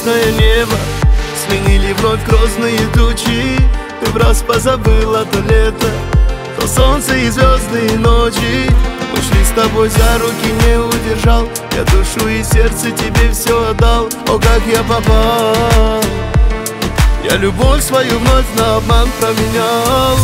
ясное небо сменили вновь грозные тучи. Ты враз позабыла то лето, то солнце и звездные ночи. Мы шли с тобой за руки, не удержал. Я душу и сердце тебе все отдал. О, как я попал! Я любовь свою вновь на обман променял.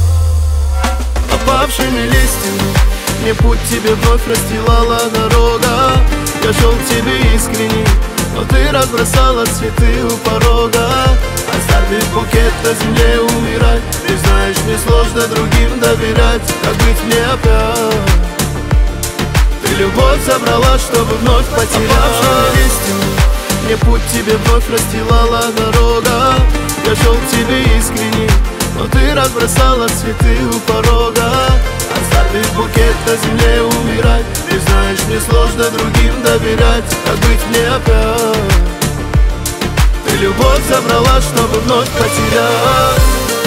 Опавшими листьями мне путь тебе вновь расстилала дорога. Я шел к тебе искренне, но ты разбросала цветы у порога. Оставив букет на земле умирать. Ты знаешь, мне сложно другим доверять. Как быть мне опять? Ты любовь забрала, чтобы вновь потерять. Опавшими листьями мне путь тебе вновь расстилала дорога. Я шел к тебе искренне, но ты разбросала цветы у порога. Оставив букет на земле умирать. Ты знаешь, мне сложно другим доверять. Как быть мне опять? Ты любовь забрала, чтобы вновь потерять.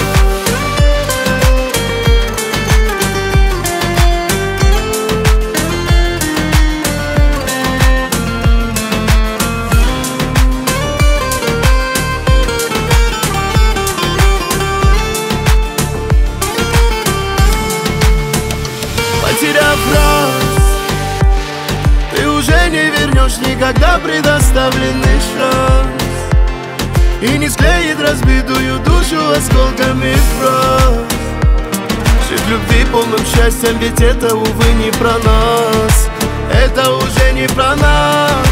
Потеряв раз, ты уже не вернешь никогда предоставленный шанс. И не склеит разбитую душу осколками фраз. Жить в любви полным счастьем, ведь это, увы, не про нас. Это уже не про нас.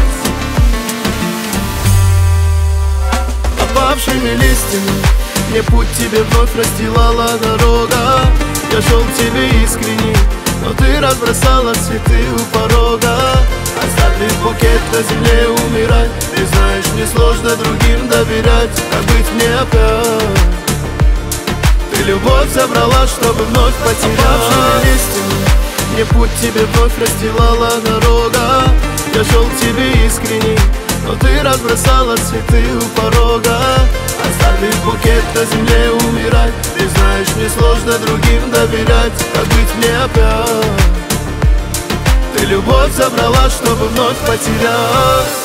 Опавшими листьями мне путь тебе вновь расстилала дорога. Я шел к тебе искренне, но ты разбросала цветы у порога. Оставив букет на земле умирать. Ты знаешь, мне сложно другим доверять. Как быть мне опять? Ты любовь забрала, чтобы вновь потерять. Опавшими листьями мне путь тебе вновь расстилала дорога. Я шел к тебе искренне, но ты разбросала цветы у порога. Оставив букет на земле умирать. Ты знаешь, мне сложно другим доверять. Как быть мне опять? Ты любовь забрала, чтобы вновь потерять.